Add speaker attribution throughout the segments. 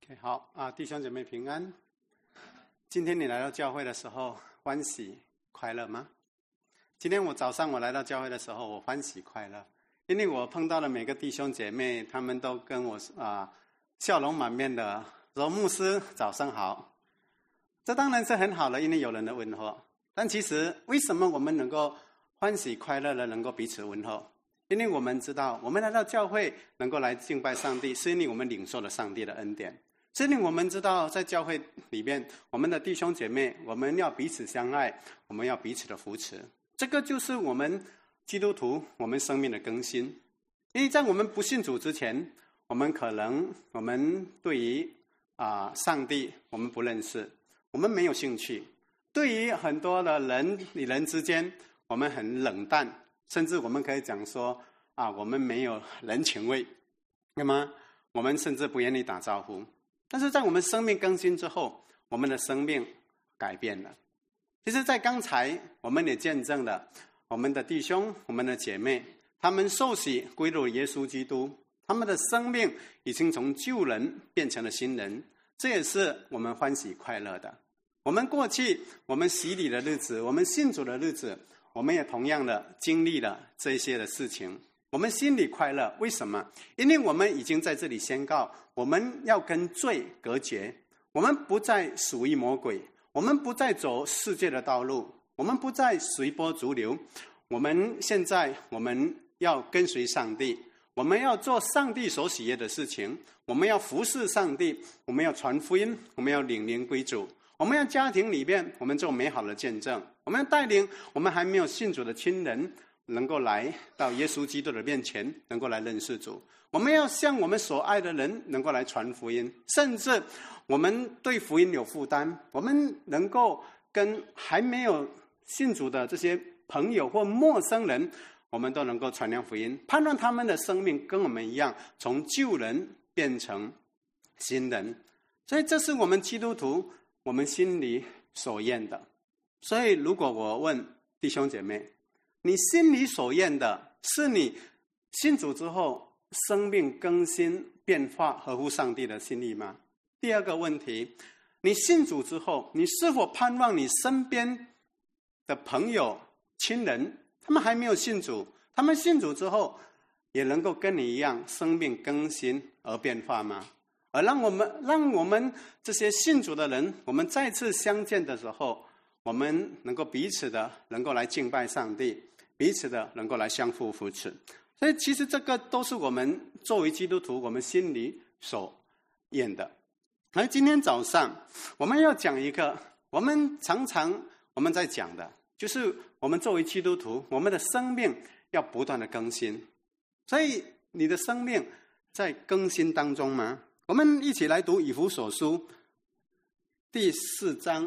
Speaker 1: OK， 好啊，弟兄姐妹平安。今天你来到教会的时候，欢喜快乐吗？今天早上我来到教会的时候，我欢喜快乐，因为我碰到了每个弟兄姐妹，他们都跟我笑容满面的说：“牧师，早上好。”这当然是很好的，因为有人的问候。但其实为什么我们能够欢喜快乐的能够彼此问候？因为我们知道，我们来到教会能够来敬拜上帝，是因为我们领受了上帝的恩典。是因为我们知道，在教会里面，我们的弟兄姐妹，我们要彼此相爱，我们要彼此的扶持。这个就是我们基督徒我们生命的更新。因为在我们不信主之前，我们对于上帝我们不认识，我们没有兴趣。对于很多的人与人之间，我们很冷淡，甚至我们可以讲说我们没有人情味。那么我们甚至不愿意打招呼。但是在我们生命更新之后，我们的生命改变了。其实在刚才我们也见证了我们的弟兄我们的姐妹，他们受洗归入耶稣基督，他们的生命已经从旧人变成了新人，这也是我们欢喜快乐的。我们过去我们洗礼的日子，我们信主的日子，我们也同样的经历了这些的事情，我们心里快乐。为什么？因为我们已经在这里宣告，我们要跟罪隔绝，我们不再属于魔鬼，我们不再走世界的道路，我们不再随波逐流，我们现在要跟随上帝，我们要做上帝所喜悦的事情，我们要服侍上帝，我们要传福音，我们要领人归主，我们要家庭里面我们做美好的见证，我们要带领我们还没有信主的亲人能够来到耶稣基督的面前，能够来认识主。我们要向我们所爱的人能够来传福音，甚至我们对福音有负担，我们能够跟还没有信主的这些朋友或陌生人，我们都能够传扬福音，盼望他们的生命跟我们一样，从旧人变成新人。所以这是我们基督徒我们心里所愿的。所以如果我问弟兄姐妹，你心里所愿的是你信主之后生命更新变化合乎上帝的心意吗？第二个问题，你信主之后，你是否盼望你身边的朋友亲人，他们还没有信主，他们信主之后也能够跟你一样生命更新而变化吗？而让我们这些信主的人，我们再次相见的时候，我们能够彼此的能够来敬拜上帝，彼此的能够来相互扶持。所以其实这个都是我们作为基督徒我们心里所愿的。而今天早上我们要讲一个我们常常在讲的，就是我们作为基督徒，我们的生命要不断的更新。所以你的生命在更新当中吗？我们一起来读以弗所书第4章。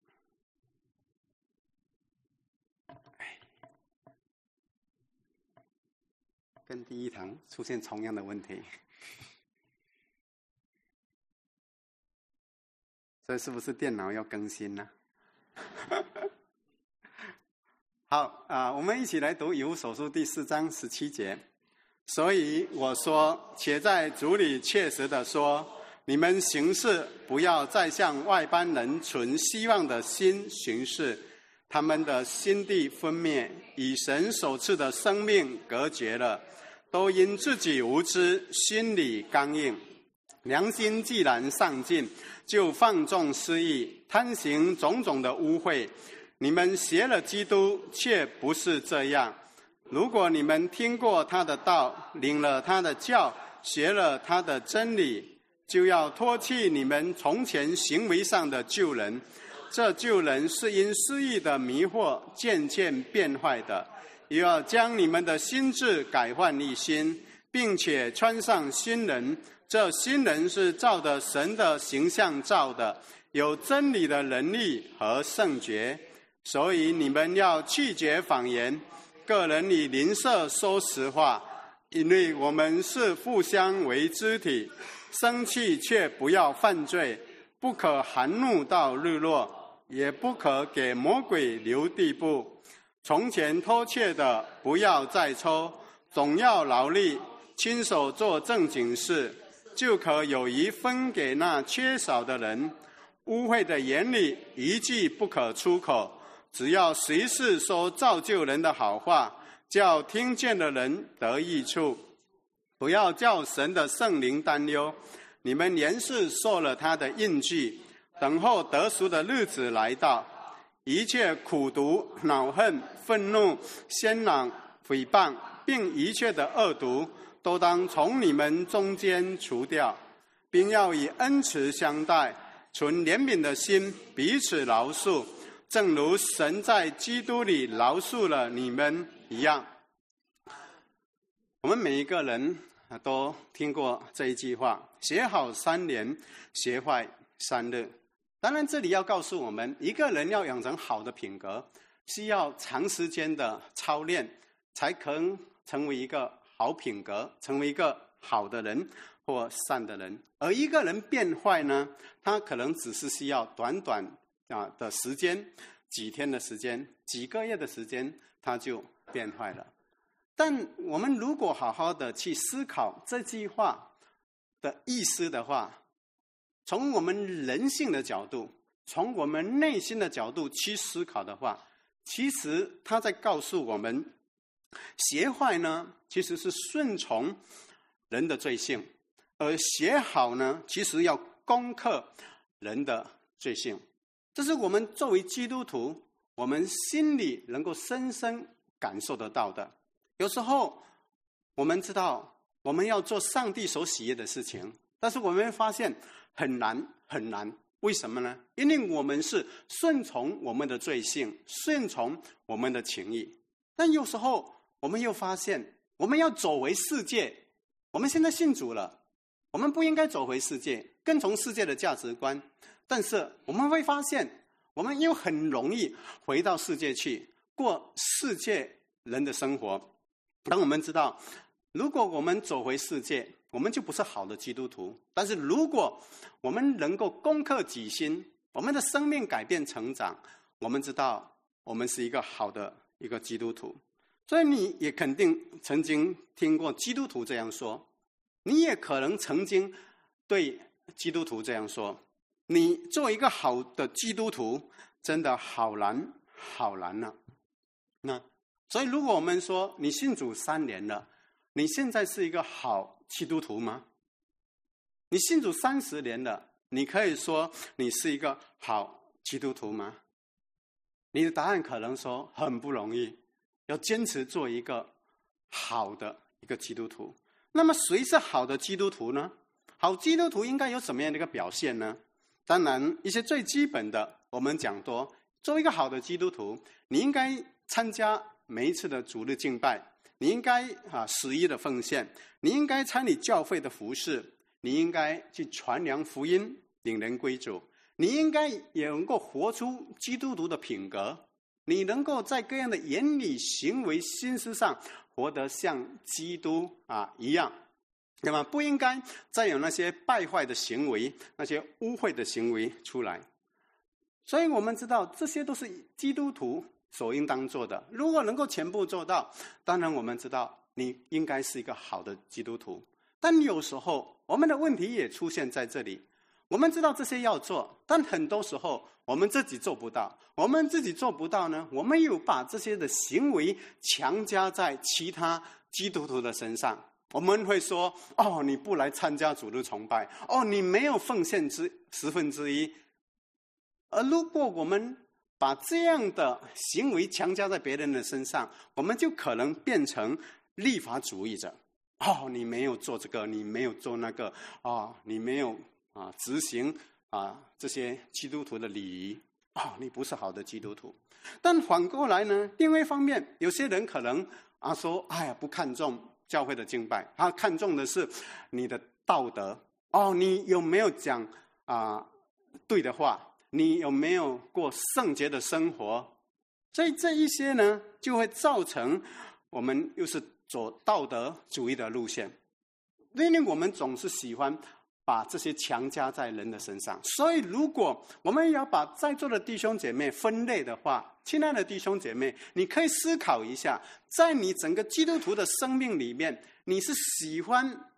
Speaker 1: 跟第一堂出现同样的问题，所以是不是电脑要更新呢？好我们一起来读以弗所书第4章17节。所以我说，且在主里切实的说，你们行事不要再像外邦人存希望的心行事，他们的心地分灭，与神所赐的生命隔绝了，都因自己无知，心里刚硬。良心既然丧尽，就放纵私意，贪行种种的污秽。你们学了基督，却不是这样。如果你们听过他的道，领了他的教，学了他的真理，就要脱去你们从前行为上的旧人。这旧人是因私意的迷惑渐渐变坏的，又要将你们的心志改换一新，并且穿上新人。这新人是照着神的形象造的，有真理的能力和圣洁。所以你们要拒绝谎言，个人以邻舍说实话，因为我们是互相为肢体。生气却不要犯罪，不可含怒到日落，也不可给魔鬼留地步。从前偷窃的不要再偷，总要劳力，亲手做正经事， 就可有余分给那缺少的人。污秽的言语一句不可出口，只要随时说造就人的好话，叫听见的人得益处。不要叫神的圣灵担忧，你们原是受了他的印记，等候得赎的日子来到。一切苦毒、恼恨、愤怒、喧嚷、诽谤，并一切的恶毒，都当从你们中间除掉，并要以恩慈相待，存怜悯的心，彼此饶恕，正如神在基督里饶恕了你们一样。我们每一个人都听过这一句话：学好3年，学坏3日。当然这里要告诉我们，一个人要养成好的品格，需要长时间的操练，才可能成为一个好品格，成为一个好的人或善的人。而一个人变坏呢，他可能只是需要短短的时间，几天的时间，几个月的时间，他就变坏了。但我们如果好好的去思考这句话的意思的话，从我们人性的角度，从我们内心的角度去思考的话，其实他在告诉我们，学坏呢其实是顺从人的罪性，而学好呢其实要攻克人的罪性。这是我们作为基督徒，我们心里能够深深感受得到的。有时候我们知道我们要做上帝所喜悦的事情，但是我们会发现很难很难。为什么呢？因为我们是顺从我们的罪性，顺从我们的情意。但有时候我们又发现，我们要走回世界。我们现在信主了，我们不应该走回世界，跟从世界的价值观。但是我们会发现，我们又很容易回到世界去，过世界人的生活。当我们知道，如果我们走回世界，我们就不是好的基督徒。但是如果我们能够攻克己心，我们的生命改变成长，我们知道我们是一个好的一个基督徒。所以你也肯定曾经听过基督徒这样说，你也可能曾经对基督徒这样说，你做一个好的基督徒真的好难好难啊。所以如果我们说你信主3年了，你现在是一个好基督徒吗？你信主30年了，你可以说你是一个好基督徒吗？你的答案可能说很不容易，要坚持做一个好的一个基督徒。那么谁是好的基督徒呢？好基督徒应该有什么样的一个表现呢？当然一些最基本的我们讲多，作为一个好的基督徒，你应该参加每一次的主日敬拜，你应该11的奉献，你应该参与教会的服事，你应该去传扬福音，领人归主，你应该也能够活出基督徒的品格，你能够在各样的言语、行为、心思上活得像基督一样，那么不应该再有那些败坏的行为，那些污秽的行为出来。所以我们知道这些都是基督徒所应当做的。如果能够全部做到，当然我们知道你应该是一个好的基督徒。但有时候我们的问题也出现在这里，我们知道这些要做，但很多时候我们自己做不到。我们自己做不到呢，我们又把这些的行为强加在其他基督徒的身上。我们会说，你不来参加主日崇拜，你没有奉献1/10。而如果我们把这样的行为强加在别人的身上，我们就可能变成律法主义者。你没有做这个，你没有做那个，你没有执行这些基督徒的礼仪，你不是好的基督徒。但反过来呢，另外一方面，有些人可能说，不看重教会的敬拜，他看重的是你的道德。你有没有讲对的话？你有没有过圣洁的生活？所以这一些呢，就会造成我们又是走道德主义的路线。因为我们总是喜欢把这些强加在人的身上。所以如果我们要把在座的弟兄姐妹分类的话，亲爱的弟兄姐妹，你可以思考一下，在你整个基督徒的生命里面，你是喜欢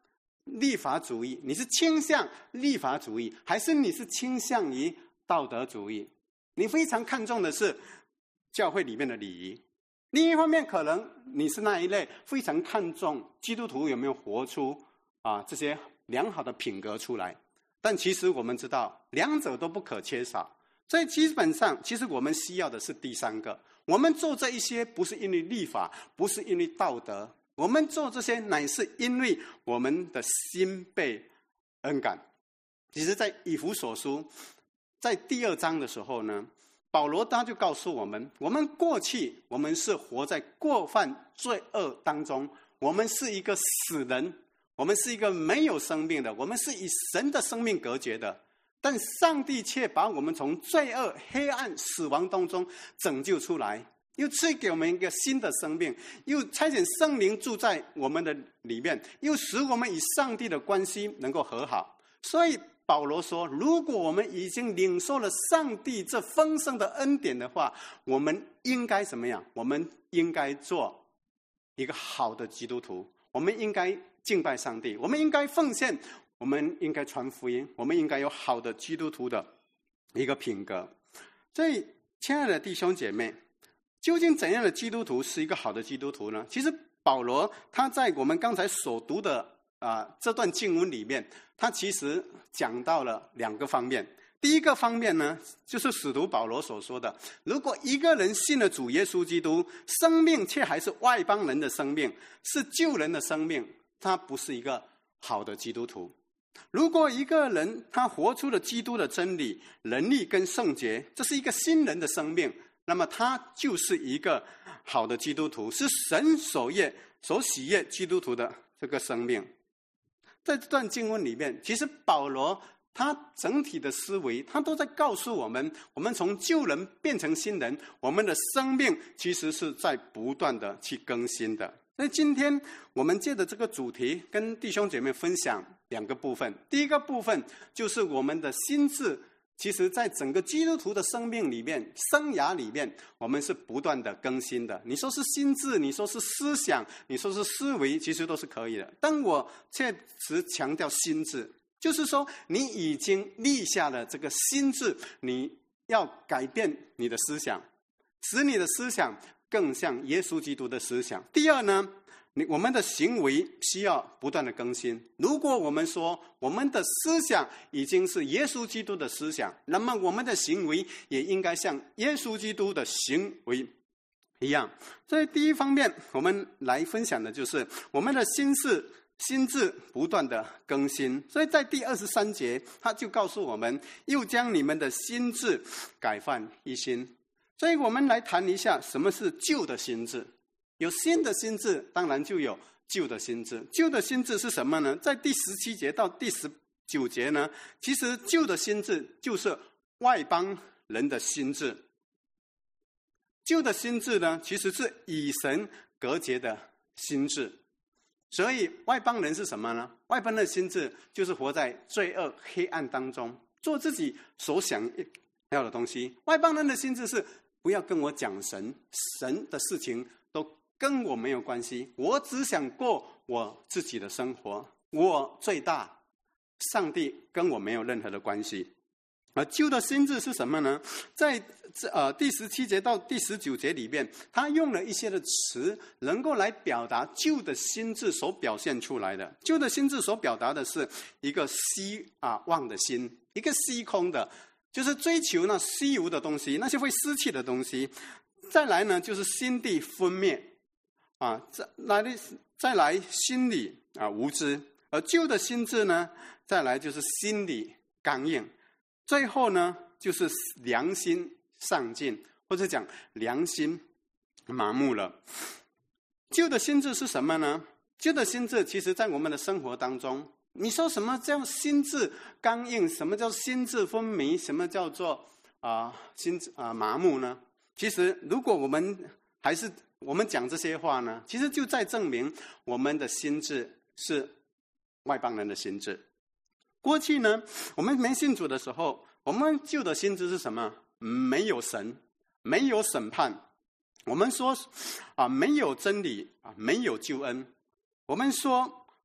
Speaker 1: 律法主义，你是倾向律法主义，还是你是倾向于道德主义？你非常看重的是教会里面的礼仪，另一方面可能你是那一类非常看重基督徒有没有活出这些良好的品格出来。但其实我们知道两者都不可缺少，所以基本上其实我们需要的是第三个。我们做这一些不是因为律法，不是因为道德，我们做这些乃是因为我们的心被恩感。其实在以弗所书在第2章的时候呢，保罗他就告诉我们，我们过去我们是活在过犯罪恶当中，我们是一个死人，我们是一个没有生命的，我们是与神的生命隔绝的。但上帝却把我们从罪恶、黑暗、死亡当中拯救出来，又赐给我们一个新的生命，又差遣圣灵住在我们的里面，又使我们与上帝的关系能够和好。所以保罗说，如果我们已经领受了上帝这丰盛的恩典的话，我们应该怎么样？我们应该做一个好的基督徒，我们应该敬拜上帝，我们应该奉献，我们应该传福音，我们应该有好的基督徒的一个品格。所以亲爱的弟兄姐妹，究竟怎样的基督徒是一个好的基督徒呢？其实保罗他在我们刚才所读的这段经文里面，他其实讲到了2个方面。第一个方面呢，就是使徒保罗所说的，如果一个人信了主耶稣基督，生命却还是外邦人的生命，是旧人的生命，他不是一个好的基督徒。如果一个人他活出了基督的真理、能力跟圣洁，这是一个新人的生命，那么他就是一个好的基督徒，是神所喜悦基督徒的这个生命。在这段经文里面，其实保罗他整体的思维，他都在告诉我们，我们从旧人变成新人，我们的生命其实是在不断的去更新的。所以今天我们借着这个主题跟弟兄姐妹分享2个部分。第一个部分就是我们的心智，其实在整个基督徒的生命里面、生涯里面，我们是不断的更新的。你说是心智，你说是思想，你说是思维，其实都是可以的。但我确实强调心智，就是说你已经立下了这个心智，你要改变你的思想，使你的思想更像耶稣基督的思想。第二呢，我们的行为需要不断的更新。如果我们说我们的思想已经是耶稣基督的思想，那么我们的行为也应该像耶稣基督的行为一样。所以第一方面我们来分享的就是我们的心智不断的更新。所以在第23节他就告诉我们，又将你们的心智改换一新。所以我们来谈一下什么是旧的心智。有新的心智，当然就有旧的心智。旧的心智是什么呢？在第17节到第19节呢，其实旧的心智就是外邦人的心智。旧的心智呢，其实是与神隔绝的心智。所以外邦人是什么呢？外邦人的心智就是活在罪恶黑暗当中，做自己所想要的东西。外邦人的心智是不要跟我讲神的事情，都跟我没有关系，我只想过我自己的生活，我最大，上帝跟我没有任何的关系。而旧的心智是什么呢？在第17节到第19节里面，他用了一些的词，能够来表达旧的心智所表现出来的。旧的心智所表达的是一个希望的心，一个虚空的，就是追求那虚无的东西，那些会失去的东西。再来呢，就是心地分灭再来心里无知。而旧的心智呢，再来就是心理刚硬。最后呢，就是良心丧尽，或者讲良心麻木了。旧的心智是什么呢？旧的心智其实在我们的生活当中，你说什么叫心智刚硬，什么叫心智昏迷，什么叫做心智麻木呢？其实如果我们讲这些话呢，其实就在证明我们的心智是外邦人的心智。过去呢，我们没信主的时候，我们旧的心智是什么？没有神，没有审判。我们说没有真理没有救恩。我们说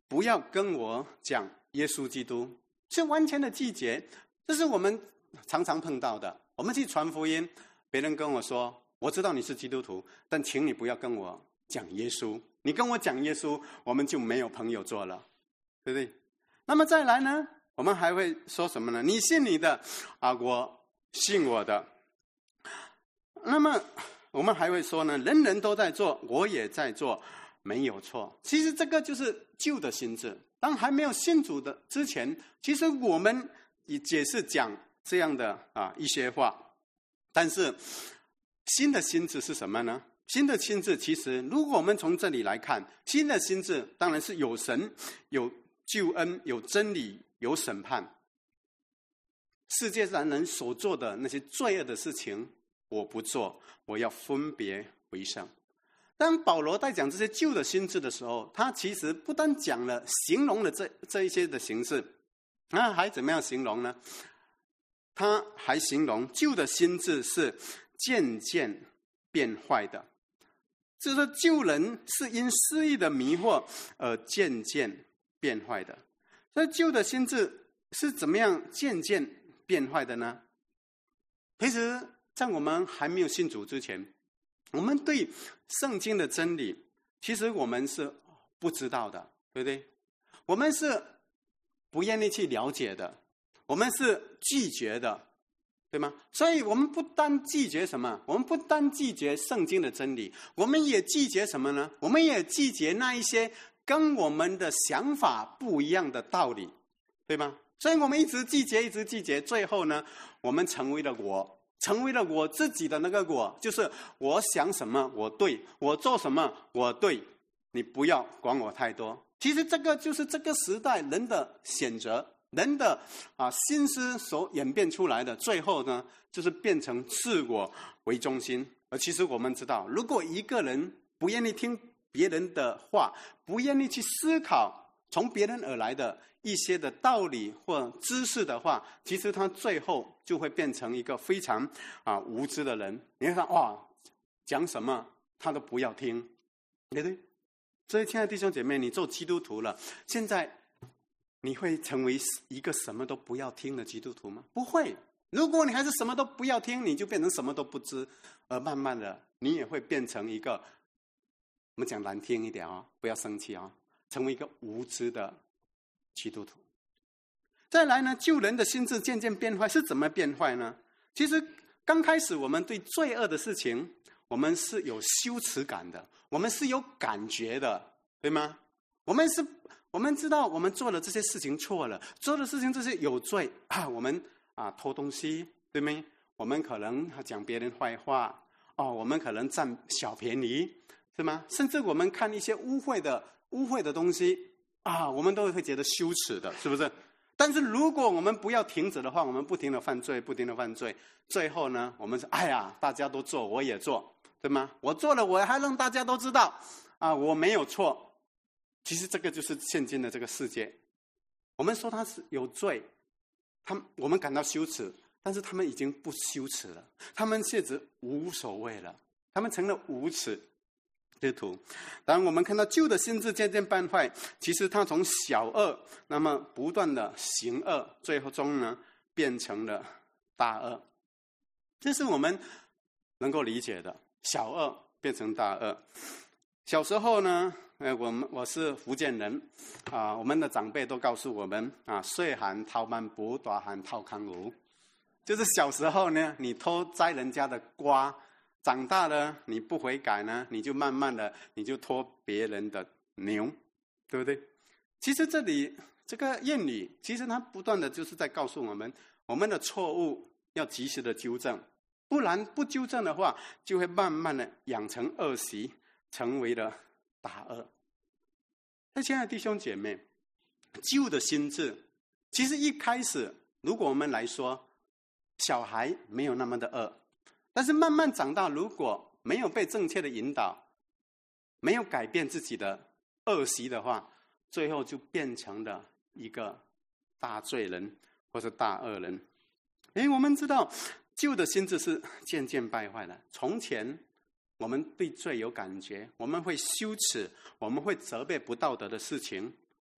Speaker 1: 不要跟我讲耶稣基督，是完全的拒绝。这是我们常常碰到的。我们去传福音，别人跟我说，我知道你是基督徒，但请你不要跟我讲耶稣，你跟我讲耶稣，我们就没有朋友做了，对不对？那么再来呢，我们还会说什么呢？你信你的我信我的。那么我们还会说呢，人人都在做，我也在做，没有错。其实这个就是旧的心智。当还没有信主的之前，其实我们也是讲这样的一些话。但是新的心智是什么呢？新的心智其实如果我们从这里来看，新的心智当然是有神、有救恩、有真理、有审判。世界上人所做的那些罪恶的事情我不做，我要分别为圣。当保罗在讲这些旧的心智的时候，他其实不但讲了形容了这一些的形式，那还怎么样形容呢？他还形容旧的心智是渐渐变坏的，就是说旧人是因私欲的迷惑而渐渐变坏的。所以旧的心智是怎么样渐渐变坏的呢？其实在我们还没有信主之前，我们对圣经的真理其实我们是不知道的，对不对？我们是不愿意去了解的，我们是拒绝的，对吗？所以我们不单拒绝什么？我们不单拒绝圣经的真理，我们也拒绝什么呢？我们也拒绝那一些跟我们的想法不一样的道理，对吗？所以我们一直拒绝，一直拒绝，最后呢，我们成为了我自己的那个我，就是我想什么我对，我做什么我对，你不要管我太多。其实这个就是这个时代人的选择，人的心思所演变出来的，最后呢，就是变成自我为中心。而其实我们知道，如果一个人不愿意听别人的话，不愿意去思考从别人而来的一些的道理或知识的话，其实他最后就会变成一个非常无知的人。你看讲什么他都不要听，对不对？所以亲爱的弟兄姐妹，你做基督徒了，现在你会成为一个什么都不要听的基督徒吗？不会。如果你还是什么都不要听，你就变成什么都不知，而慢慢的你也会变成一个，我们讲难听一点不要生气成为一个无知的基督徒。再来呢，旧人的心智渐渐变坏，是怎么变坏呢？其实刚开始我们对罪恶的事情，我们是有羞耻感的，我们是有感觉的，对吗？我们知道我们做了这些事情错了，做的事情这些有罪我们偷东西，对吗？我们可能讲别人坏话我们可能占小便宜，是吗？甚至我们看一些污秽的东西我们都会觉得羞耻的，是不是？但是如果我们不要停止的话，我们不停的犯罪，最后呢，我们是大家都做，我也做，对吗？我做了，我还让大家都知道我没有错。其实这个就是现今的这个世界，我们说他是有罪，我们感到羞耻，但是他们已经不羞耻了，他们现在无所谓了，他们成了无耻基督徒。当我们看到旧的心智渐渐败坏，其实他从小恶，那么不断的行恶，最终呢变成了大恶。这是我们能够理解的，小恶变成大恶。小时候呢，我是福建人我们的长辈都告诉我们细汉偷万步，大汉偷空牛。就是小时候呢，你偷摘人家的瓜，长大了你不悔改呢，你就慢慢的你就偷别人的牛，对不对？其实这里这个谚语，其实它不断的就是在告诉我们，我们的错误要及时的纠正，不然不纠正的话，就会慢慢的养成恶习，成为了大恶。那亲爱的弟兄姐妹，旧的心智，其实一开始如果我们来说，小孩没有那么的恶，但是慢慢长大，如果没有被正确的引导，没有改变自己的恶习的话，最后就变成了一个大罪人或是大恶人。我们知道旧的心智是渐渐败坏的。从前我们对罪有感觉，我们会羞耻，我们会责备不道德的事情，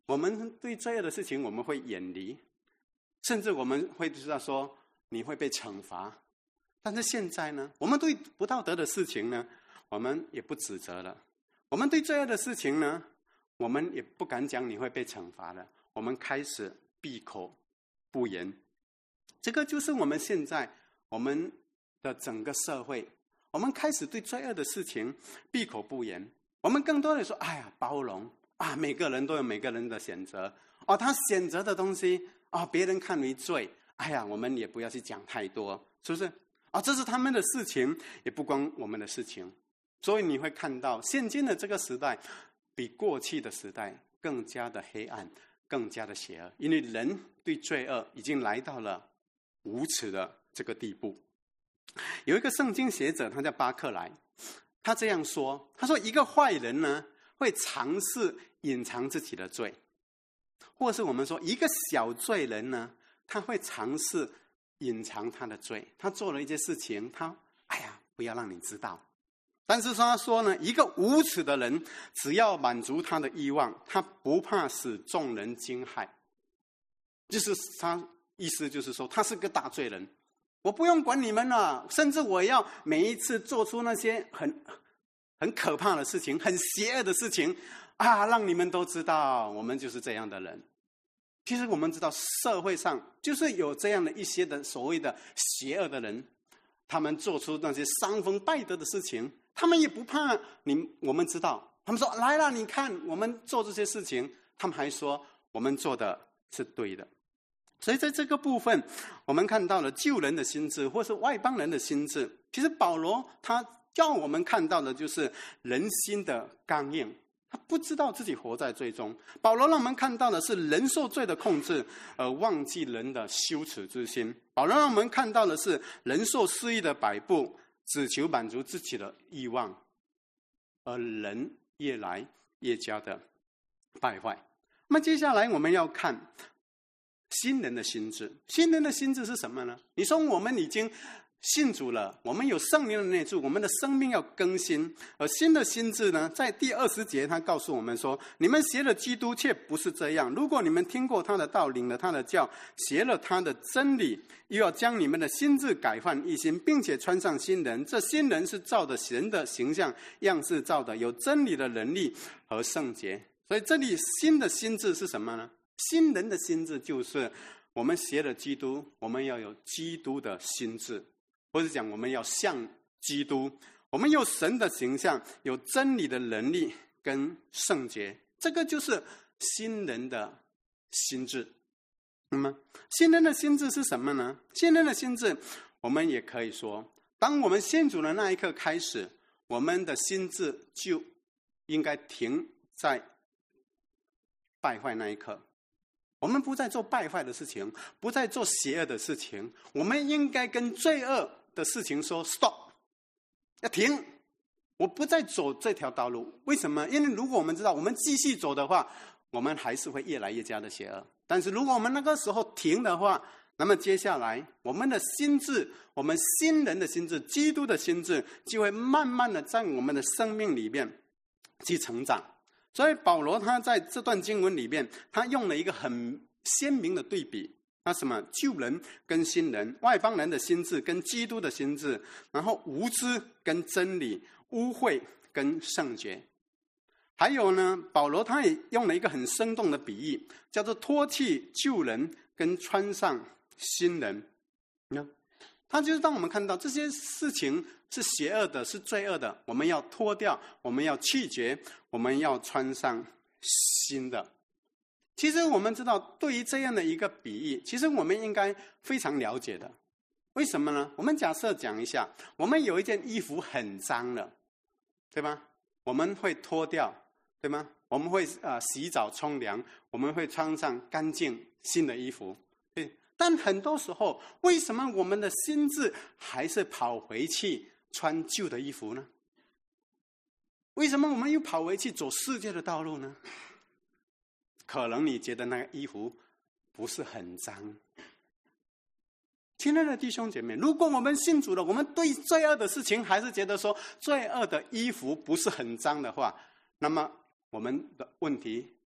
Speaker 1: 我们对罪恶的事情我们会远离，甚至我们会知道说你会被惩罚。但是现在呢，我们对不道德的事情呢，我们也不指责了。我们对罪恶的事情呢，我们也不敢讲你会被惩罚了。我们开始闭口不言。这个就是我们现在我们的整个社会，我们开始对罪恶的事情闭口不言。我们更多的说，哎呀，包容啊，每个人都有每个人的选择哦，他选择的东西啊，别人看为罪，哎呀，我们也不要去讲太多，是不是？啊，这是他们的事情，也不关我们的事情。所以你会看到，现今的这个时代，比过去的时代更加的黑暗，更加的邪恶，因为人对罪恶已经来到了无耻的这个地步。有一个圣经学者，他叫巴克莱，他这样说，他说一个坏人呢，会尝试隐藏自己的罪，或是我们说一个小罪人呢，他会尝试隐藏他的罪，他做了一件事情，他不要让你知道。但是他说呢，一个无耻的人，只要满足他的欲望，他不怕使众人惊骇。就是他意思就是说，他是个大罪人，我不用管你们了，甚至我要每一次做出那些很可怕的事情，很邪恶的事情啊，让你们都知道，我们就是这样的人。其实我们知道，社会上就是有这样的一些的所谓的邪恶的人，他们做出那些伤风败德的事情，他们也不怕我们知道。他们说来了，你看我们做这些事情，他们还说我们做的是对的。所以在这个部分，我们看到了旧人的心智，或是外邦人的心智。其实保罗他叫我们看到的就是人心的刚硬，他不知道自己活在罪中。保罗让我们看到的是人受罪的控制，而忘记人的羞耻之心。保罗让我们看到的是人受私欲的摆布，只求满足自己的欲望，而人越来越加的败坏。那么接下来我们要看新人的心智。新人的心智是什么呢？你说我们已经信主了，我们有圣灵的内住，我们的生命要更新。而新的心智呢，在第20节他告诉我们说，你们学了基督却不是这样。如果你们听过他的道，领了他的教，学了他的真理，又要将你们的心智改换一新，并且穿上新人。这新人是照着神的形象样式造的，有真理的能力和圣洁。所以这里新的心智是什么呢？新人的心智就是我们学了基督，我们要有基督的心智，或者讲我们要像基督，我们有神的形象，有真理的能力跟圣洁，这个就是新人的心智。那么新人的心智是什么呢？新人的心智，我们也可以说，当我们信主的那一刻开始，我们的心智就应该停在败坏那一刻。我们不再做败坏的事情，不再做邪恶的事情，我们应该跟罪恶的事情说 stop， 要停，我不再走这条道路。为什么？因为如果我们知道我们继续走的话，我们还是会越来越加的邪恶。但是如果我们那个时候停的话，那么接下来我们的心智，我们新人的心智，基督的心智，就会慢慢的在我们的生命里面去成长。所以保罗他在这段经文里面，他用了一个很鲜明的对比，那什么旧人跟新人，外邦人的心智跟基督的心智，然后无知跟真理，污秽跟圣洁。还有呢，保罗他也用了一个很生动的比喻，叫做脱去旧人跟穿上新人。他就是当我们看到这些事情是邪恶的，是罪恶的，我们要脱掉，我们要弃绝，我们要穿上新的。其实我们知道，对于这样的一个比喻，其实我们应该非常了解的。为什么呢？我们假设讲一下，我们有一件衣服很脏了，对吗？我们会脱掉，对吗？我们会洗澡冲凉，我们会穿上干净新的衣服。但很多时候，为什么我们的心智还是跑回去穿旧的衣服呢？为什么我们又跑回去走世界的道路呢？可能你觉得那个衣服不是很脏。亲爱的弟兄姐妹，如果我们信主了，我们对罪恶的事情还是觉得说罪恶的衣服不是很脏的话，那么我们的问题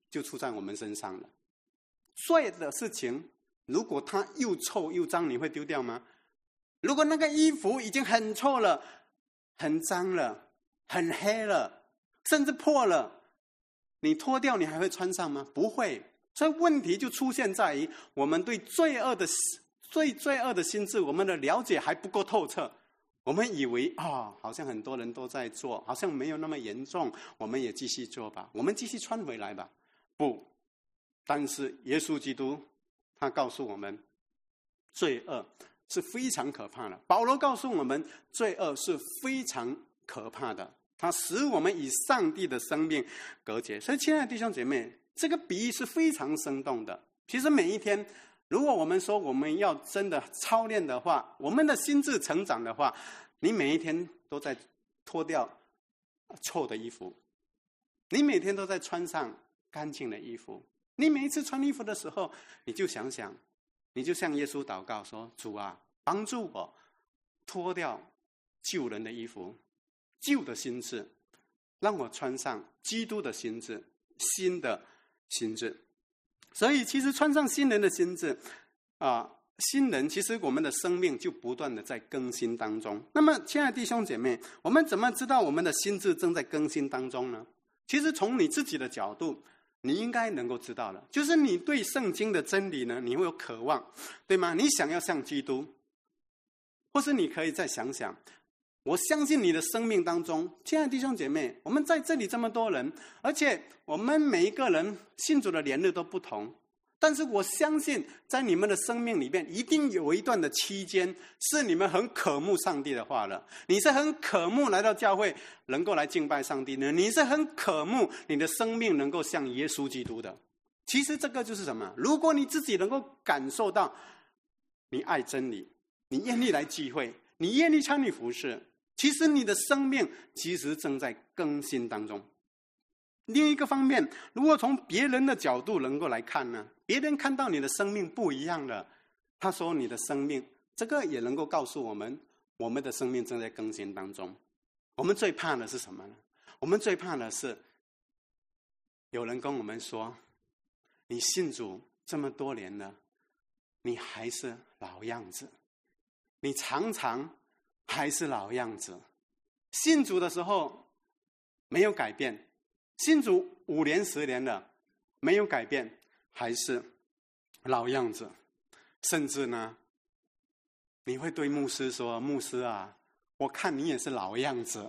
Speaker 1: 就出在我们身上了。罪的事情，如果它又臭又脏，你会丢掉吗？如果那个衣服已经很臭了、很脏了、很黑了，甚至破了，你脱掉你还会穿上吗？不会。所以问题就出现在于我们对罪恶的心智，我们的了解还不够透彻。我们以为好像很多人都在做，好像没有那么严重，我们也继续做吧，我们继续穿回来吧。不，但是耶稣基督他告诉我们，罪恶是非常可怕的。保罗告诉我们，罪恶是非常可怕的，它使我们与上帝的生命隔绝。所以亲爱的弟兄姐妹，这个比喻是非常生动的。其实每一天，如果我们说我们要真的操练的话，我们的心智成长的话，你每一天都在脱掉臭的衣服，你每天都在穿上干净的衣服。你每一次穿衣服的时候，你就想想，你就向耶稣祷告说，主啊，帮助我脱掉旧人的衣服，旧的心智，让我穿上基督的心智，新的心智。所以其实穿上新人的心智新人，其实我们的生命就不断的在更新当中。那么亲爱的弟兄姐妹，我们怎么知道我们的心智正在更新当中呢？其实从你自己的角度，你应该能够知道了，就是你对圣经的真理呢，你会有渴望，对吗？你想要像基督，或是你可以再想想，我相信你的生命当中，亲爱的弟兄姐妹，我们在这里这么多人，而且我们每一个人信主的年日都不同，但是我相信在你们的生命里面，一定有一段的期间是你们很渴慕上帝的话了。你是很渴慕来到教会能够来敬拜上帝呢？你是很渴慕你的生命能够像耶稣基督的。其实这个就是什么？如果你自己能够感受到你爱真理，你愿意来聚会，你愿意参与服事，其实你的生命其实正在更新当中。另一个方面，如果从别人的角度能够来看呢，别人看到你的生命不一样了，他说你的生命，这个也能够告诉我们，我们的生命正在更新当中。我们最怕的是什么呢？我们最怕的是有人跟我们说，你信主这么多年了，你还是老样子，你常常还是老样子，信主的时候没有改变，信主5年10年了没有改变，还是老样子。甚至呢，你会对牧师说，牧师啊，我看你也是老样子。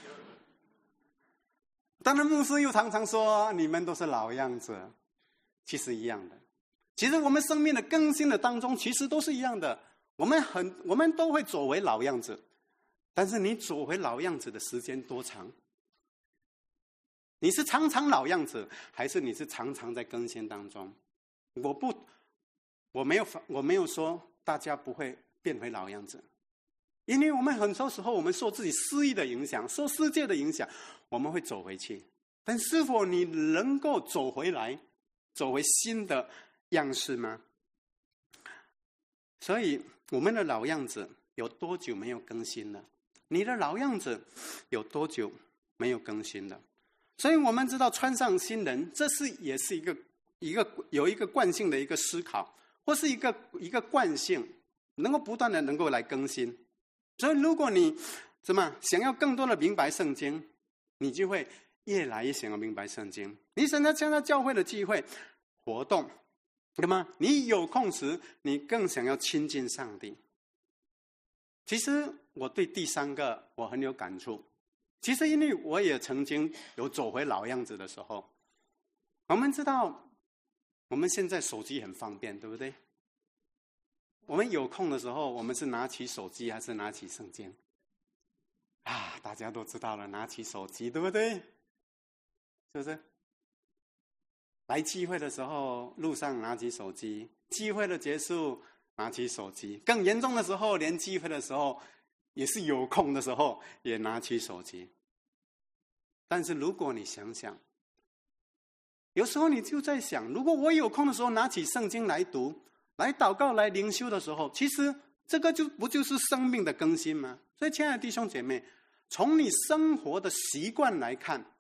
Speaker 1: 当然牧师又常常说，你们都是老样子。其实一样的，其实我们生命的更新的当中其实都是一样的，我们都会走回老样子，但是你走回老样子的时间多长？你是常常老样子，还是你是常常在更新当中？我没有说大家不会变回老样子，因为我们很多时候我们受自己私意的影响，受世界的影响，我们会走回去。但是否你能够走回来，走回新的样式吗？所以我们的老样子有多久没有更新了？你的老样子有多久没有更新了？所以我们知道穿上新人，这也是有一个惯性的一个思考，或是一个惯性，能够不断的能够来更新。所以如果你想要更多的明白圣经，你就会越来越想要明白圣经。你想要参加教会的聚会活动，那么你有空时，你更想要亲近上帝。其实我对第3个我很有感触。其实因为我也曾经有走回老样子的时候。我们知道我们现在手机很方便，对不对？我们有空的时候，我们是拿起手机还是拿起圣经？大家都知道了，拿起手机，对不对？是不是？来聚会的时候，路上拿起手机，聚会的结束拿起手机，更严重的时候，连聚会的时候也是有空的时候也拿起手机。但是如果你想想，有时候你就在想，如果我有空的时候拿起圣经来读，来祷告，来灵修的时候，其实这个不就是生命的更新吗？所以亲爱的弟兄姐妹，从你生活的习惯来看，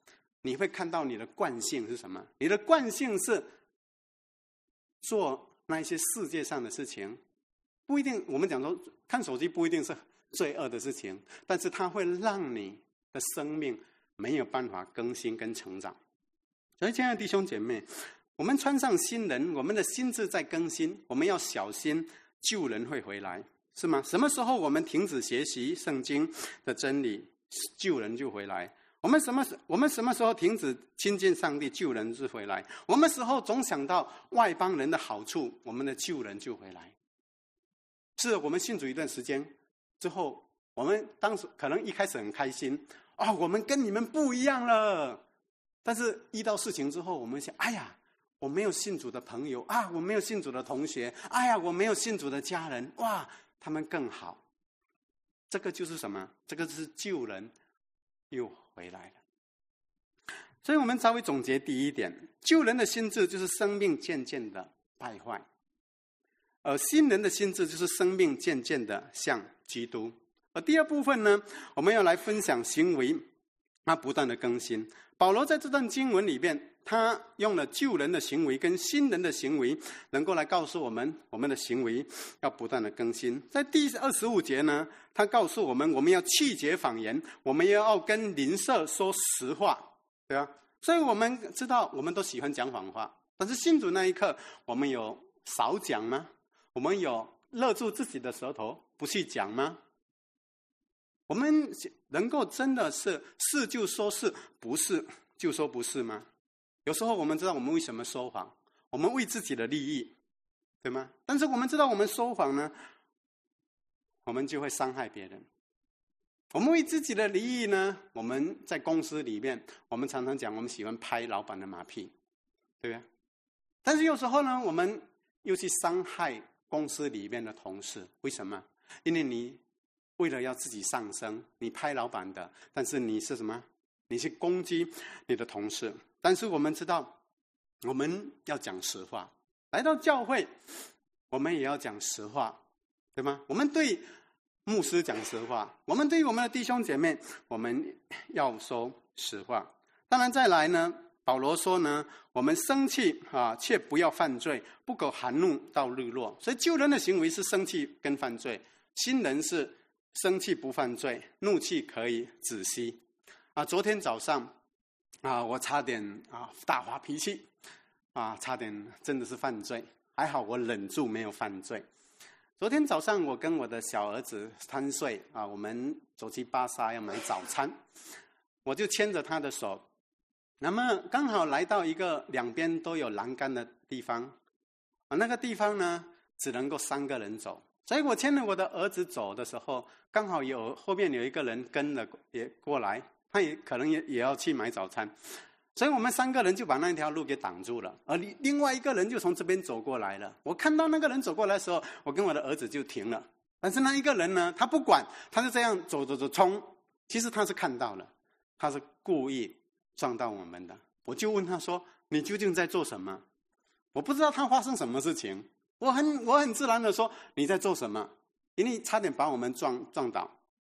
Speaker 1: 你会看到你的惯性是什么？你的惯性是做那一些世界上的事情，不一定。我们讲说看手机不一定是罪恶的事情，但是它会让你的生命没有办法更新跟成长。所以亲爱的弟兄姐妹，我们穿上新人，我们的心智在更新，我们要小心旧人会回来，是吗？什么时候我们停止学习圣经的真理，旧人就回来。我们什么时候停止亲近上帝，旧人就回来。我们时候总想到外邦人的好处，我们的旧人就回来。是我们信主一段时间之后，我们当时可能一开始很开心啊，我们跟你们不一样了。但是遇到事情之后，我们想，哎呀，我没有信主的朋友啊，我没有信主的同学，哎呀，我没有信主的家人，哇，他们更好。这个就是什么？这个是旧人又回来了。所以我们稍微总结第一点，旧人的心智就是生命渐渐的败坏，而新人的心智就是生命渐渐的像基督。而第二部分呢，我们要来分享行为，它不断的更新。保罗在这段经文里面，他用了旧人的行为跟新人的行为，能够来告诉我们，我们的行为要不断的更新。在第25节呢，他告诉我们，我们要弃绝谎言，我们要跟邻舍说实话，对吧？所以我们知道，我们都喜欢讲谎话，但是信主那一刻，我们有少讲吗？我们有勒住自己的舌头不去讲吗？我们能够真的是是就说是，不是就说不是吗？有时候我们知道我们为什么说谎，我们为自己的利益，对吗？但是我们知道我们说谎呢，我们就会伤害别人。我们为自己的利益呢，我们在公司里面，我们常常讲我们喜欢拍老板的马屁，对吧？但是有时候呢，我们又去伤害公司里面的同事，为什么？因为你为了要自己上升，你拍老板的，但是你是什么？你去攻击你的同事。但是我们知道，我们要讲实话。来到教会，我们也要讲实话，对吗？我们对牧师讲实话，我们对于我们的弟兄姐妹，我们要说实话。当然再来呢，保罗说呢，我们生气却不要犯罪，不可含怒到日落。所以旧人的行为是生气跟犯罪，新人是生气不犯罪，怒气可以止息。昨天早上我差点大发脾气差点真的是犯罪，还好我忍住没有犯罪。昨天早上我跟我的小儿子3岁我们走去巴沙要买早餐，我就牵着他的手，那么刚好来到一个两边都有栏杆的地方那个地方呢只能够3个人走，所以我牵着我的儿子走的时候，刚好后面有一个人跟了也过来，他也可能也要去买早餐，所以我们3个人就把那条路给挡住了，而另外一个人就从这边走过来了。我看到那个人走过来的时候，我跟我的儿子就停了，但是那一个人呢，他不管，他就这样走冲，其实他是看到了，他是故意撞到我们的。我就问他说，你究竟在做什么？我不知道他发生什么事情，我很自然的说，你在做什么？因为差点把我们撞倒，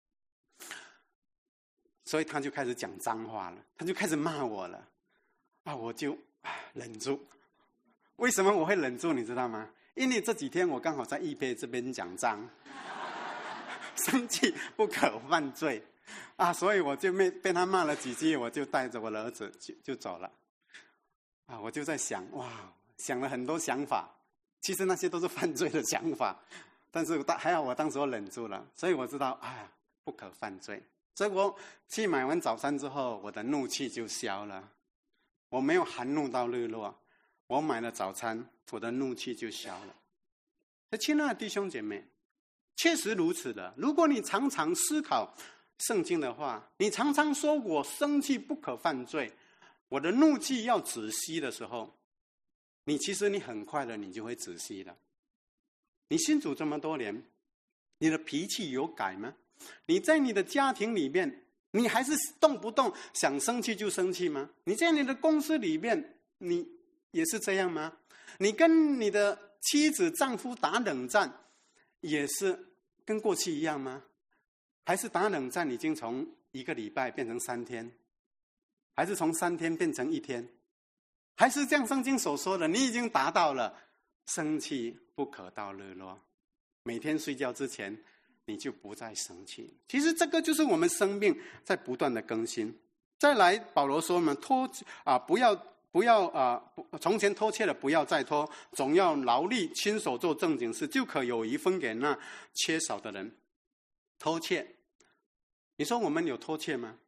Speaker 1: 所以他就开始讲脏话了，他就开始骂我了我就忍住。为什么我会忍住你知道吗？因为这几天我刚好在预备这边讲章生气不可犯罪所以我就被他骂了几句，我就带着我的儿子就走了我就在想想了很多想法，其实那些都是犯罪的想法，但是还好我当时我忍住了，所以我知道不可犯罪。所以我去买完早餐之后，我的怒气就消了，我没有含怒到日落，我买了早餐，我的怒气就消了。亲爱的弟兄姐妹，确实如此的。如果你常常思考圣经的话，你常常说我生气不可犯罪，我的怒气要止息的时候，其实你很快的你就会止息的。你信主这么多年，你的脾气有改吗？你在你的家庭里面，你还是动不动想生气就生气吗？你在你的公司里面，你也是这样吗？你跟你的妻子丈夫打冷战，也是跟过去一样吗？还是打冷战已经从1个礼拜变成3天？ 还是从3天变成1天？还是像圣经所说的，你已经达到了生气不可到日落，每天睡觉之前你就不再生气。其实这个就是我们生命在不断的更新。再来，保罗说我们不要从前偷窃的不要再偷，总要劳力亲手做正经事，就可有余分给那缺少的人。偷窃，你说我们有偷窃吗？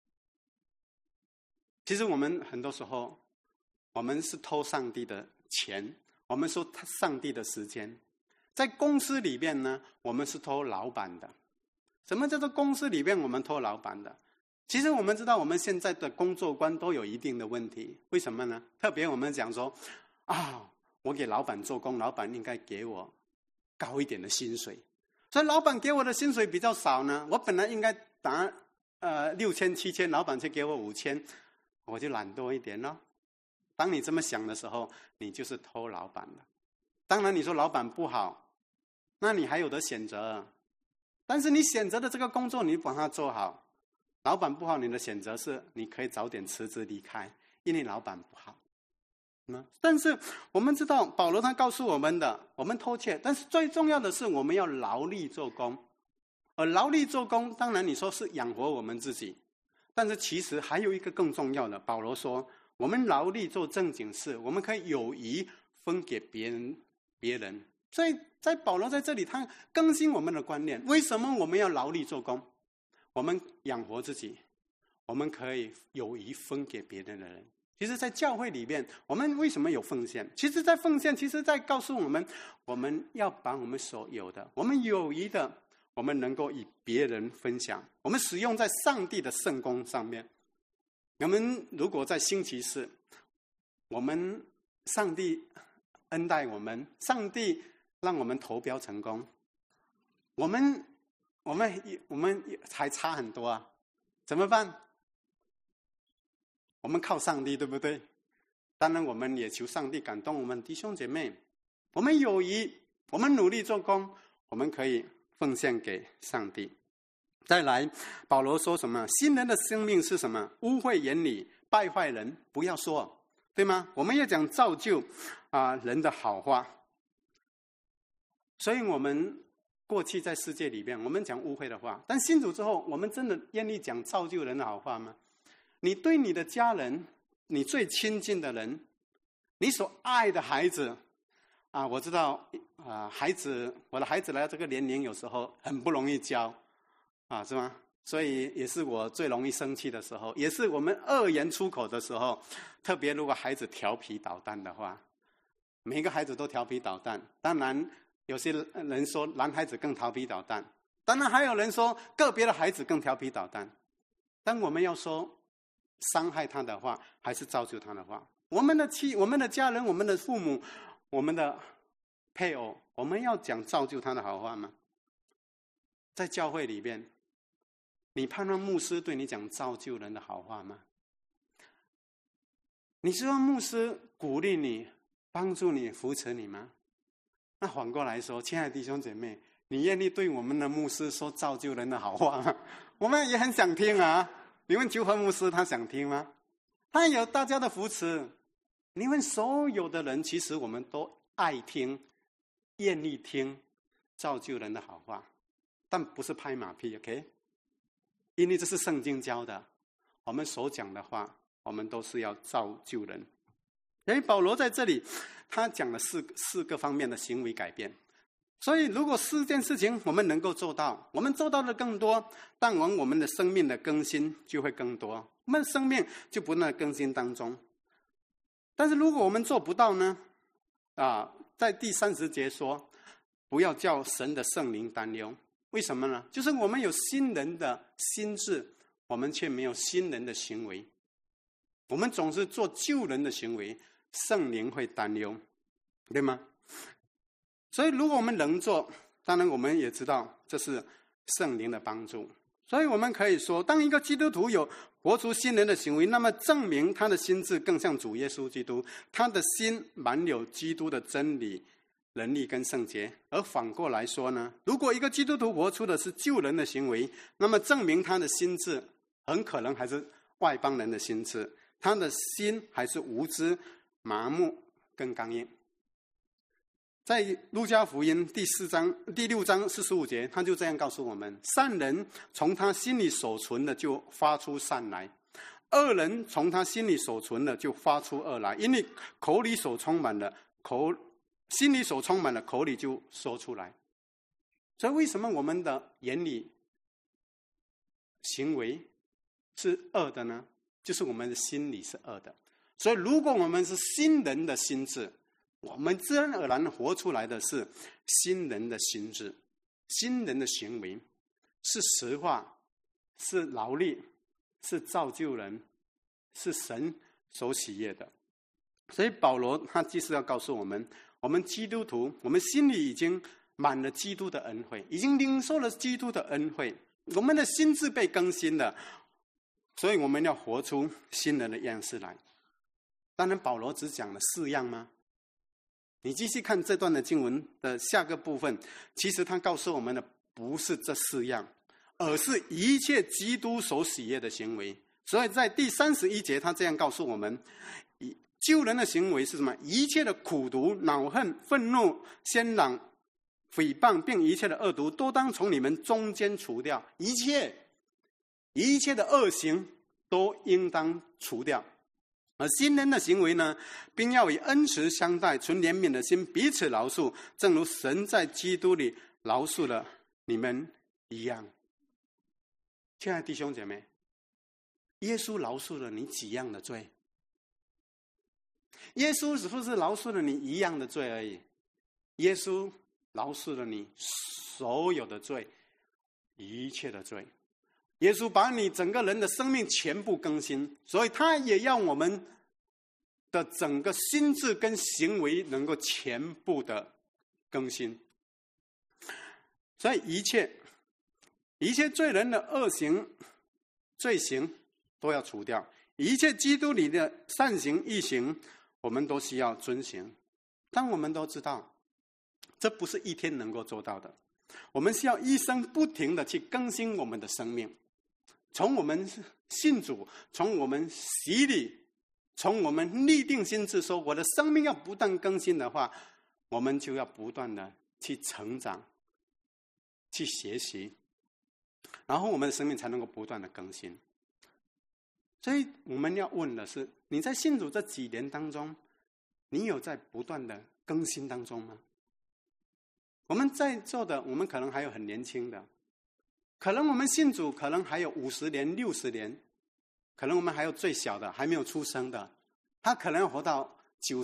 Speaker 1: 其实我们很多时候，我们是偷上帝的钱，我们说上帝的时间。在公司里面呢，我们是偷老板的。什么叫做公司里面我们偷老板的？其实我们知道我们现在的工作观都有一定的问题。为什么呢？特别我们讲说我给老板做工，老板应该给我高一点的薪水，所以老板给我的薪水比较少呢，我本来应该拿6000、7000，老板却给我5000，我就懒惰一点咯。当你这么想的时候，你就是偷老板的。当然你说老板不好，那你还有的选择，但是你选择的这个工作你把它做好，老板不好，你的选择是你可以早点辞职离开，因为老板不好。但是我们知道保罗他告诉我们的，我们偷窃，但是最重要的是我们要劳力做工。而劳力做工，当然你说是养活我们自己，但是其实还有一个更重要的，保罗说我们劳力做正经事，我们可以有余分给别人。所以在保罗在这里他更新我们的观念，为什么我们要劳力做工？我们养活自己，我们可以有余分给别人的人。其实在教会里面，我们为什么有奉献？其实在奉献，其实在告诉我们，我们要把我们所有的，我们有余的，我们能够与别人分享，我们使用在上帝的圣工上面。我们如果在星期四，我们上帝恩待我们，上帝让我们投标成功，我们还差很多啊，怎么办？我们靠上帝，对不对？当然我们也求上帝感动我们弟兄姐妹，我们有余，我们努力做工，我们可以奉献给上帝。再来，保罗说什么？新人的生命是什么？污秽言语败坏人不要说，对吗？我们要讲造就人的好话。所以我们过去在世界里面，我们讲污秽的话，但信主之后，我们真的愿意讲造就人的好话吗？你对你的家人，你最亲近的人，你所爱的孩子我知道我的孩子来到这个年龄，有时候很不容易教是吗？所以也是我最容易生气的时候，也是我们恶言出口的时候。特别如果孩子调皮捣蛋的话，每个孩子都调皮捣蛋，当然有些人说男孩子更调皮捣蛋，当然还有人说个别的孩子更调皮捣蛋。但我们要说伤害他的话，还是造就他的话，我们的家人，我们的父母，我们的配偶，我们要讲造就他的好话吗？在教会里面，你盼望牧师对你讲造就人的好话吗？你希望牧师鼓励你、帮助你、扶持你吗？那反过来说，亲爱的弟兄姐妹，你愿意对我们的牧师说造就人的好话吗？我们也很想听啊。你问求和牧师，他想听吗？他有大家的扶持。你问所有的人，其实我们都爱听、愿意听造就人的好话，但不是拍马屁 ，OK？ 因为这是圣经教的，我们所讲的话，我们都是要造就人。所以保罗在这里，他讲了四个方面的行为改变。所以如果4件事情我们能够做到，我们做到的更多，当然我们的生命的更新就会更多，我们的生命就不断更新当中。但是如果我们做不到呢？在第30节说，不要叫神的圣灵担忧。为什么呢？就是我们有新人的心智，我们却没有新人的行为。我们总是做旧人的行为，圣灵会担忧，对吗？所以如果我们能做，当然我们也知道这是圣灵的帮助。所以我们可以说，当一个基督徒有活出新人的行为，那么证明他的心智更像主耶稣基督，他的心满有基督的真理、能力跟圣洁。而反过来说呢，如果一个基督徒活出的是旧人的行为，那么证明他的心智很可能还是外邦人的心智，他的心还是无知、麻木跟刚硬。在路加福音第6章45节，他就这样告诉我们：善人从他心里所存的就发出善来，恶人从他心里所存的就发出恶来，因为口里所充满的，心里所充满的，口里就说出来。所以为什么我们的言语行为是恶的呢？就是我们的心里是恶的。所以如果我们是新人的心智，我们自然而然活出来的是新人的心智，新人的行为是实话，是劳力，是造就人，是神所喜悦的。所以保罗他即是要告诉我们，我们基督徒，我们心里已经满了基督的恩惠，已经领受了基督的恩惠，我们的心智被更新了，所以我们要活出新人的样式来。当然保罗只讲了4样吗？你继续看这段的经文的下个部分，其实他告诉我们的不是这4样，而是一切基督所喜悦的行为。所以在第31节他这样告诉我们，救人的行为是什么？一切的苦毒、恼恨、愤怒、喧嚷、诽谤，并一切的恶毒，都当从你们中间除掉。一切的恶行都应当除掉。而新人的行为呢，并要以恩慈相待，存怜悯的心，彼此饶恕，正如神在基督里饶恕了你们一样。亲爱的弟兄姐妹，耶稣饶恕了你几样的罪？耶稣是不是饶恕了你一样的罪而已？耶稣饶恕了你所有的罪，一切的罪。耶稣把你整个人的生命全部更新，所以他也要我们的整个心智跟行为能够全部的更新。所以一切罪人的恶行、罪行都要除掉，一切基督里的善行、义行，我们都需要遵行。但我们都知道，这不是一天能够做到的，我们需要一生不停的去更新我们的生命。从我们信主，从我们洗礼，从我们立定心志说我的生命要不断更新的话，我们就要不断的去成长，去学习，然后我们的生命才能够不断的更新。所以我们要问的是，你在信主这几年当中，你有在不断的更新当中吗？我们在座的，我们可能还有很年轻的，可能我们信主可能还有50年、60年，可能我们还有最小的还没有出生的，他可能要活到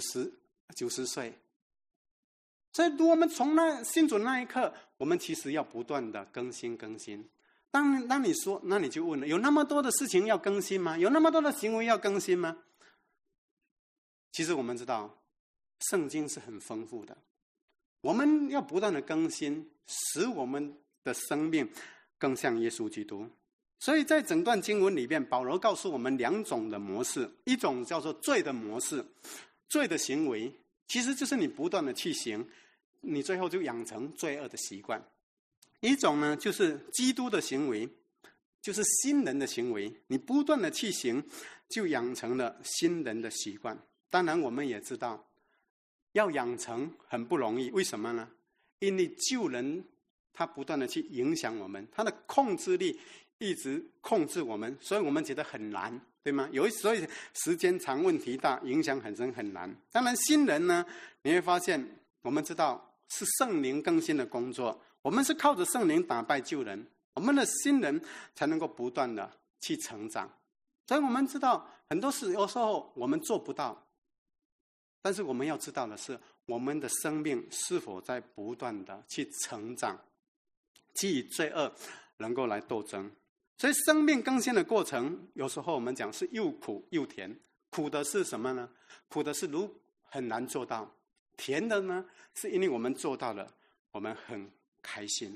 Speaker 1: 90岁。所以我们从信主那一刻，我们其实要不断的更新。当你说，那你就问了，有那么多的事情要更新吗？有那么多的行为要更新吗？其实我们知道圣经是很丰富的，我们要不断的更新，使我们的生命更像耶稣基督。所以在整段经文里面，保罗告诉我们2种的模式，一种叫做罪的模式，罪的行为其实就是你不断的去行，你最后就养成罪恶的习惯。一种呢就是基督的行为，就是新人的行为，你不断的去行，就养成了新人的习惯。当然我们也知道要养成很不容易，为什么呢？因为旧人他不断的去影响我们，他的控制力一直控制我们，所以我们觉得很难，对吗？所以时间长、问题大、影响很深，很难。当然新人呢，你会发现我们知道是圣灵更新的工作，我们是靠着圣灵打败旧人，我们的新人才能够不断的去成长。所以我们知道很多事有时候我们做不到，但是我们要知道的是，我们的生命是否在不断的去成长，去与罪恶能够来斗争。所以生命更新的过程，有时候我们讲是又苦又甜。苦的是什么呢？苦的是很难做到，甜的呢是因为我们做到了，我们很开心。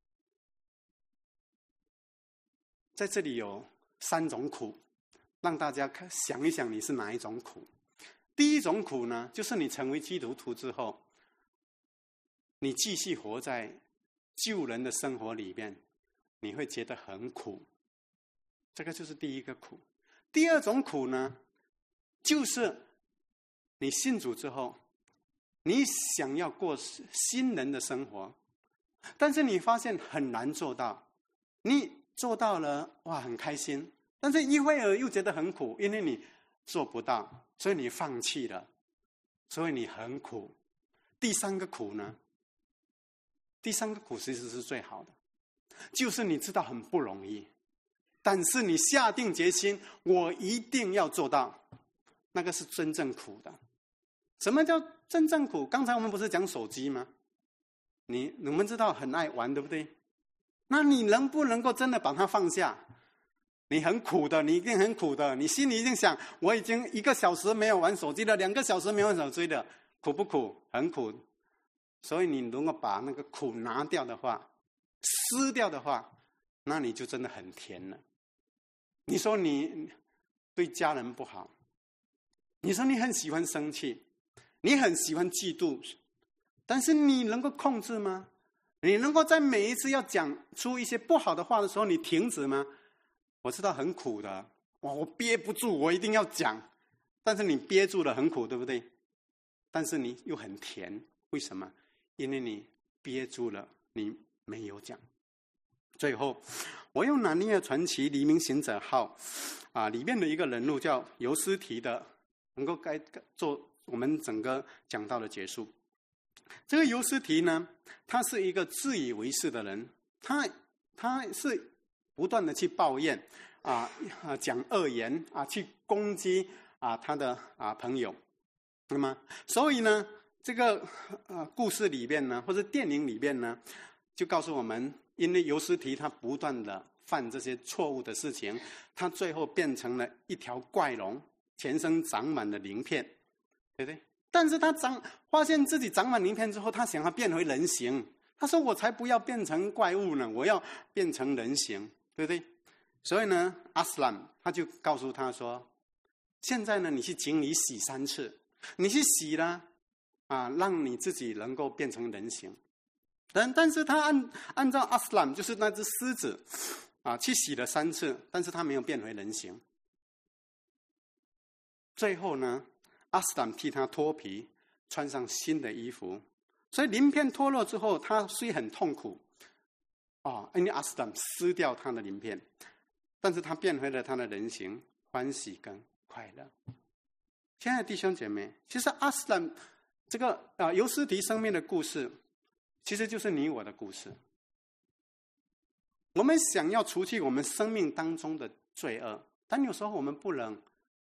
Speaker 1: 在这里有3种苦，让大家想一想你是哪一种苦。第一种苦呢，就是你成为基督徒之后，你继续活在旧人的生活里面，你会觉得很苦，这个就是第一个苦。 第二种苦呢，就是你信主之后，你想要过新人的生活，但是你发现很难做到。你做到了，哇，很开心，但是一会儿又觉得很苦，因为你做不到，所以你放弃了，所以你很苦。第三个苦呢？第三个苦其实是最好的，就是你知道很不容易，但是你下定决心，我一定要做到，那个是真正苦的。什么叫真正苦？刚才我们不是讲手机吗？你们知道很爱玩，对不对？那你能不能够真的把它放下？你很苦的，你一定很苦的，你心里一定想，我已经1个小时没有玩手机了，2个小时没有玩手机了，苦不苦？很苦。所以你如果把那个苦拿掉的话，撕掉的话，那你就真的很甜了。你说你对家人不好，你说你很喜欢生气，你很喜欢嫉妒，但是你能够控制吗？你能够在每一次要讲出一些不好的话的时候，你停止吗？我知道很苦的，我憋不住，我一定要讲。但是你憋住了很苦，对不对？但是你又很甜，为什么？因为你憋住了，你没有讲。最后，我用《拿尼亚传奇》黎明行者号里面的一个人物叫尤斯提的，能够做我们整个讲道的结束。这个尤斯提呢，他是一个自以为是的人，他是不断的去抱怨讲恶言去攻击他的朋友。那么，所以呢，这个故事里面呢，或者电影里面呢，就告诉我们，因为尤斯提他不断的犯这些错误的事情，他最后变成了一条怪龙，全身长满了鳞片，对不对？但是他发现自己长满鳞片之后，他想要变回人形。他说：“我才不要变成怪物呢，我要变成人形，对不对？”所以呢，阿斯兰他就告诉他说：“现在呢，你去井里洗3次，你去洗了让你自己能够变成人形。”但是他按照阿斯兰，就是那只狮子去洗了3次，但是他没有变回人形。最后呢，阿斯兰替他脱皮，穿上新的衣服。所以鳞片脱落之后，他虽很痛苦因为阿斯兰撕掉他的鳞片，但是他变回了他的人形，欢喜跟快乐。亲爱的弟兄姐妹，其实阿斯兰这个尤斯提生命的故事，其实就是你我的故事。我们想要除去我们生命当中的罪恶，但有时候我们不能。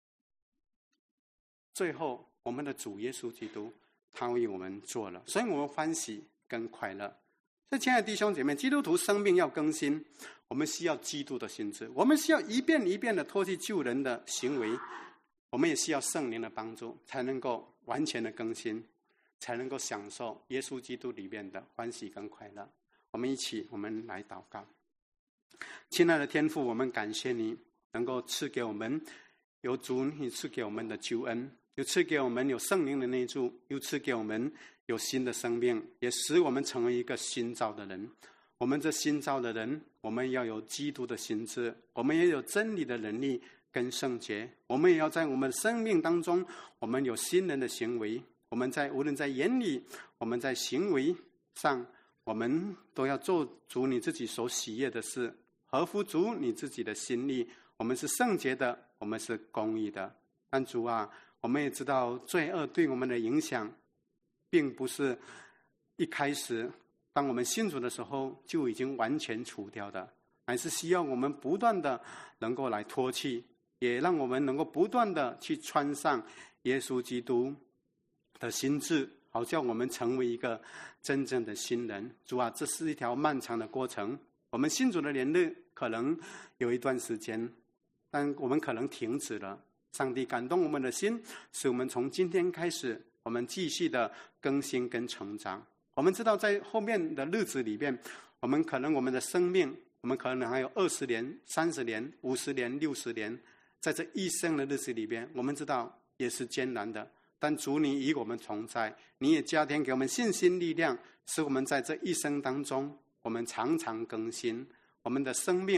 Speaker 1: 最后，我们的主耶稣基督，他为我们做了，所以我们欢喜跟快乐。所以，亲爱的弟兄姐妹，基督徒生命要更新，我们需要基督的心智，我们需要一遍一遍的脱去救人的行为，我们也需要圣灵的帮助，才能够完全的更新，才能够享受耶稣基督里面的欢喜跟快乐。我们来祷告。亲爱的天父，我们感谢你能够赐给我们有主你赐给我们的救恩，又赐给我们有圣灵的内住，又赐给我们有新的生命，也使我们成为一个新造的人。我们这新造的人，我们要有基督的心智，我们也有真理的能力跟圣洁，我们也要在我们的生命当中，我们有新人的行为，我们无论在言语，我们在行为上，我们都要做主你自己所喜悦的事，合乎主你自己的心意。我们是圣洁的，我们是公义的。但主我们也知道罪恶对我们的影响并不是一开始当我们信主的时候就已经完全除掉的，乃是需要我们不断的能够来脱去，也让我们能够不断的去穿上耶稣基督的心志，好叫我们成为一个真正的新人。主这是一条漫长的过程，我们信主的年日可能有一段时间，但我们可能停止了。上帝感动我们的心，使我们从今天开始，我们继续的更新跟成长。我们知道在后面的日子里面，我们的生命，我们可能还有20年、30年、50年、60年，在这一生的日子里边，我们知道也是艰难的。但主你与我们同在，你也加添给我们信心力量，使我们在这一生当中，我们常常更新我们的生命，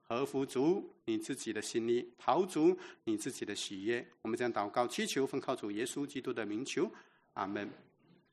Speaker 1: 合乎主你自己的心意，讨主你自己的喜悦。我们这样祷告祈求，奉靠主耶稣基督的名求，阿们。